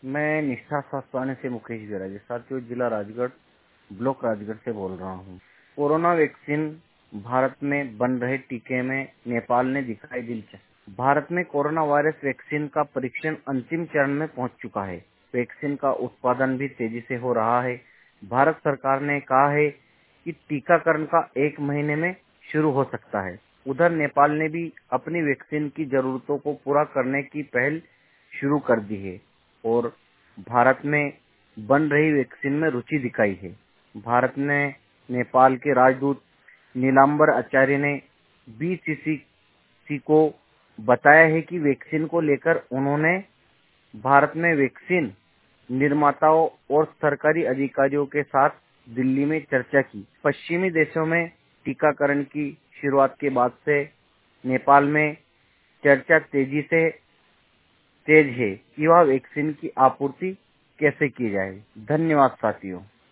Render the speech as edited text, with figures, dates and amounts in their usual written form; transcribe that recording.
मैं निष्ठा सासवानी से मुकेश विराज साथियों जिला राजगढ़ ब्लॉक राजगढ़ से बोल रहा हूँ। कोरोना वैक्सीन भारत में बन रहे टीके में नेपाल ने दिखाई दिलचस्पी। भारत में कोरोना वायरस वैक्सीन का परीक्षण अंतिम चरण में पहुंच चुका है। वैक्सीन का उत्पादन भी तेजी से हो रहा है। भारत सरकार ने कहा है कि टीकाकरण का 1 महीने में शुरू हो सकता है। उधर नेपाल ने भी अपनी वैक्सीन की जरूरतों को पूरा करने की पहल शुरू कर दी है और भारत में बन रही वैक्सीन में रुचि दिखाई है। भारत ने नेपाल के राजदूत नीलांबर आचार्य ने बीसीसीसी को बताया है कि वैक्सीन को लेकर उन्होंने भारत में वैक्सीन निर्माताओं और सरकारी अधिकारियों के साथ दिल्ली में चर्चा की। पश्चिमी देशों में टीकाकरण की शुरुआत के बाद से नेपाल में चर्चा तेज है कि वह वैक्सीन की आपूर्ति कैसे की जाए। धन्यवाद साथियों।